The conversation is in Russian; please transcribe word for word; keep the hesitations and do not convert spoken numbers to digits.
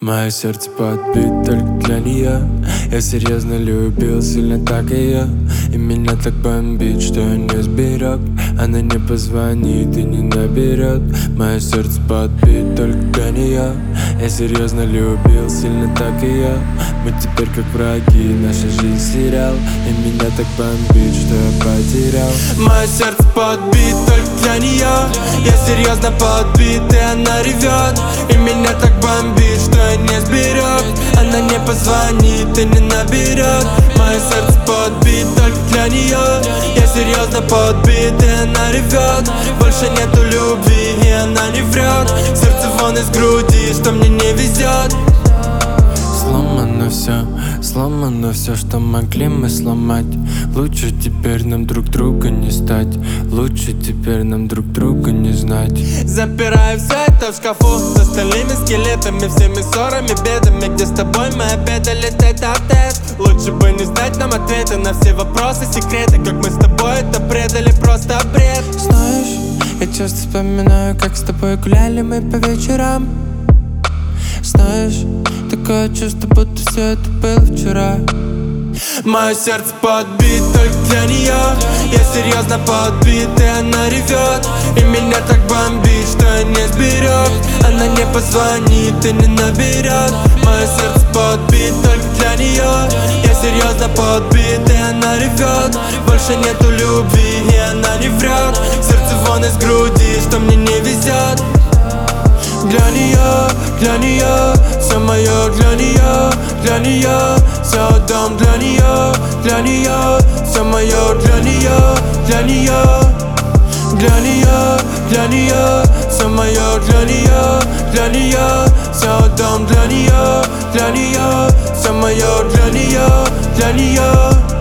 Мое сердце подбит только для нее. Я серьезно любил, сильно так ее. И меня так бомбит, что я не сберег. Она не позвонит и не наберет. Мое сердце подбит только для нее. Я серьезно любил, сильно так ее. Мы теперь как враги, наша жизнь сериал. И меня так бомбит, что я потерял. Мое сердце подбит только для нее. Я серьезно подбит, и она ревет. И меня так бомбит, что я не сберег. Она не позвонит и не наберет. Мое сердце подбит только для нее. Я серьезно подбит, и она ревет. Больше нету любви, и она не врет. Сердце вон из груди, что мне не везет. Сломано все, сломано все, что могли мы сломать. Лучше теперь нам друг друга не стать. Лучше теперь нам друг друга не знать. Запираю все это в шкафу с остальными скелетами, всеми ссорами, бедами. Где с тобой мы обедали тет-а-тет. Лучше бы не знать нам ответы на все вопросы, секреты. Как мы с тобой это предали, просто бред. Знаешь, я часто вспоминаю, как с тобой гуляли мы по вечерам. Знаешь, такое чувство, будто все это было вчера. Мое сердце подбит только для нее. Я серьезно подбит, и она ревет. И меня так бомбит, что я не сберег. Она не позвонит и не наберет. Мое сердце подбит только для нее. Я серьезно подбит, и она ревет. Больше нету любви, и она не врет. Сердце вон из груди, что мне не везет. Для нее, для нее, все мое для нее, для нее, все отдам для нее, для нее, все мое для нее, для нее, для нее, для нее, все мое для нее, для нее, все отдам для нее, для нее, все мое для нее, для нее.